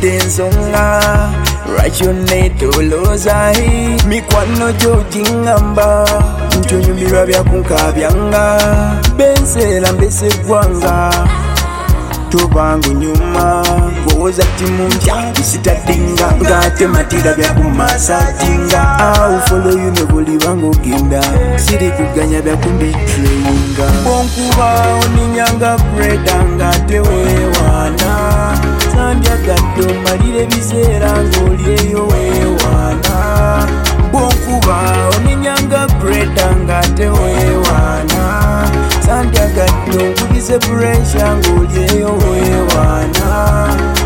wadde ensonga lwaki onneetoolooza mikwano gyo gingamba nti onyumirwa byakunkabyanga benseera mbese eggwanga tobanga nyuma woza timu mpya bisitadinga ngate matira byakumasatinga au follow you ne buli bangogenda siri kuganya byakumbitrayinga bonkuba oninyanga breda ngate wewana sandya gaddo malire biseera ng'olyeyo wewana bonkuba oninyanga breda ngate wewana sandya gaddo nkubize pressure ng'olyeyo wewana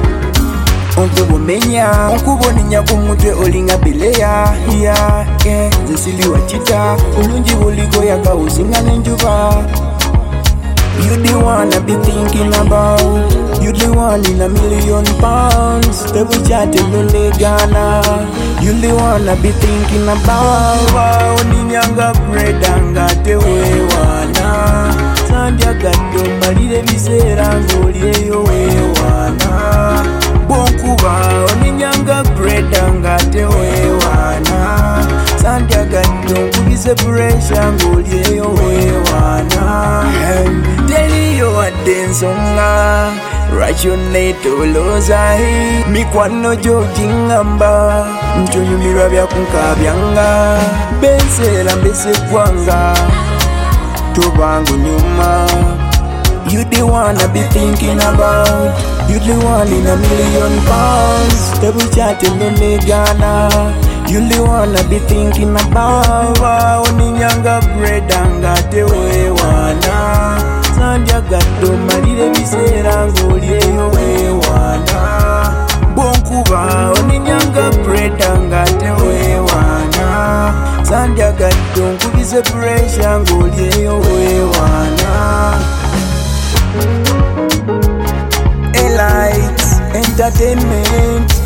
onkubomenya onkuboninya ku mutwe olinga bileya nze siliwa kita bulungi buliko yakawuzinga n'enjuba. You the one I be thinking about. You the one in a million pounds. Tebu chate lole Ghana. You the one I be thinking about. Oninyanga breda ngate wewana sandya gaddo malire biseera ng'olyeyo wewana bonkuba oninyanga breda ngate wewana sandya gaddo nkubize pressure ng'olyeyo wewana teliyo wadde ensonga lwaki onneetoolooza mikwano gyo gingamba nti onyumirwa byakunkabyanga benseera mbese eggwanga tobanga nyuma. You the one I be thinking about. You the one in a million pounds. Tebu chate lole Ghana. You the one I be thinking about. Oninyanga breda ngate wewana sandya gaddo malire biseera ng'olyeyo wewana bonkuba oninyanga breda ngate wewana sandya gaddo nkubize pressure ng'olyeyo wewana. Elites Entertainment.